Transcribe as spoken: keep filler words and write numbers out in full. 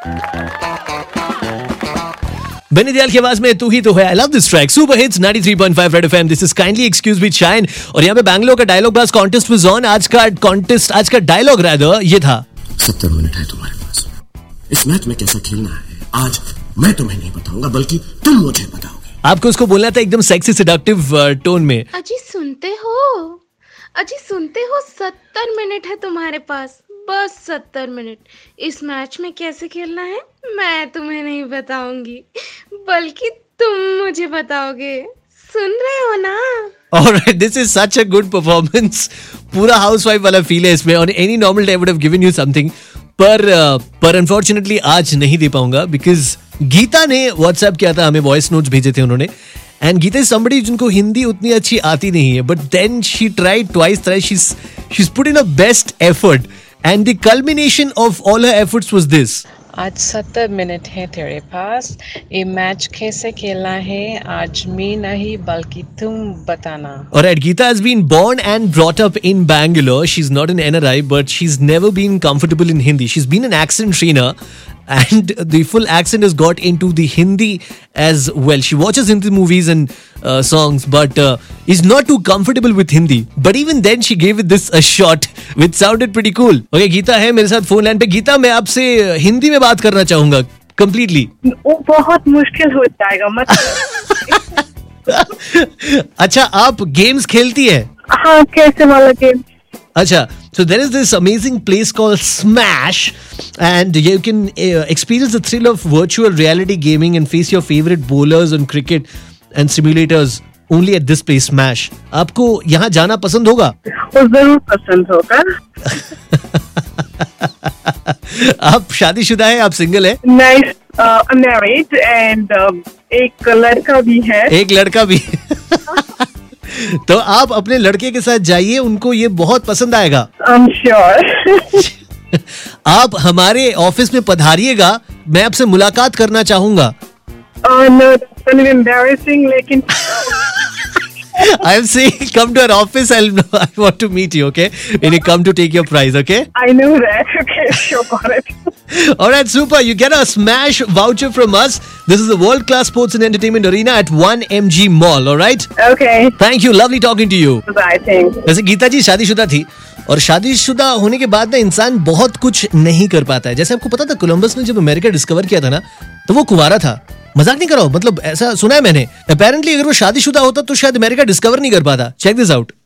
बेनी दयाल की आवाज में तू ही तो है। I love this track. Super hits ninety three point five red FM. This is kindly excuse me shine. और यहाँ पे बैंगलोर का डायलॉग बाज कॉन्टेस्ट वाज ऑन। आज का कॉन्टेस्ट, आज का डायलॉग रादर ये था, सत्तर मिनट है तुम्हारे पास। इस मैच में कैसा खेलना है आज मैं तुम्हें नहीं बताऊंगा, बल्कि तुम मुझे बताओगे। आपको उसको बोलना था एकदम सेक्सी सेडक्टिव टोन में। अजी सुनते हो, अजी सुनते हो, सत्तर मिनट है तुम्हारे पास, बस सत्तर मिनट। इस मैच में कैसे खेलना है मैं तुम्हें नहीं बताऊंगी, बल्कि तुम मुझे बताओगे। सुन रहे हो ना? Alright, this is such a good performance. पूरा हाउसवाइफ वाला फील है इसमें। On any normal day I would have given you something, पर पर अनफॉर्चुनेटली आज नहीं दे पाऊंगा बिकॉज गीता ने व्हाट्सएप किया था, हमें वॉइस नोट्स भेजे थे उन्होंने। एंड गीता इज समबडी जिनको हिंदी उतनी अच्छी आती नहीं है, but then she tried twice thrice, she she is put in a best effort and the culmination of all her efforts was this. आज सत्तर मिनट है तेरे पास, ये मैच कैसे खेलना है आज मैं नहीं बल्कि तुम बताना। Alright, Geeta has been born and brought up in Bangalore. She's not an N R I, but she's never been comfortable in Hindi. She's been an accent trainer and the full accent has got into the Hindi as well. She watches Hindi movies and uh, songs, but uh, is not too comfortable with Hindi. But even then she gave it this a shot, which sounded pretty cool. Okay, Geeta है मेरे साथ phone line पे। गीता, मैं आपसे हिंदी में बात करना चाहूंगा completely. वो बहुत मुश्किल हो जाएगा मतलब। अच्छा, आप गेम्स खेलती है? हाँ, कैसे वाला game? Acha, so there is this amazing place called Smash, and you can uh, experience the thrill of virtual reality gaming and face your favorite bowlers on cricket and simulators only at this place, Smash. आपको यहाँ जाना पसंद होगा? वो जरूर पसंद होगा। आप शादीशुदा है, आप सिंगल है? Nice, uh, married and uh, एक लड़का भी है। एक लड़का भी। तो आप अपने लड़के के साथ जाइए, उनको ये बहुत पसंद आएगा। I'm sure. आप हमारे ऑफिस में पधारिएगा, मैं आपसे मुलाकात करना चाहूंगा। Oh no, that's a little embarrassing, लेकिन I'm saying come to our office. I'll I want to meet you, okay? When you come to take your prize, okay? I know that. Okay, sure, got it. All right, super. You get a Smash voucher from us. This is the world-class sports and entertainment arena at one M G Mall, all right? Okay. Thank you. Lovely talking to you. Bye, thanks. वैसे गीता जी शादीशुदा थी, और शादीशुदा होने के बाद ना इंसान बहुत कुछ नहीं कर पाता है। जैसे आपको पता था कोलंबस ने जब अमेरिका डिस्कवर किया था ना, तो वो कुंवारा था। मजाक नहीं कर रहा हूं, मतलब ऐसा सुना है मैंने। अपेरेंटली अगर वो शादीशुदा होता तो शायद अमेरिका डिस्कवर नहीं कर पाता। Check this out.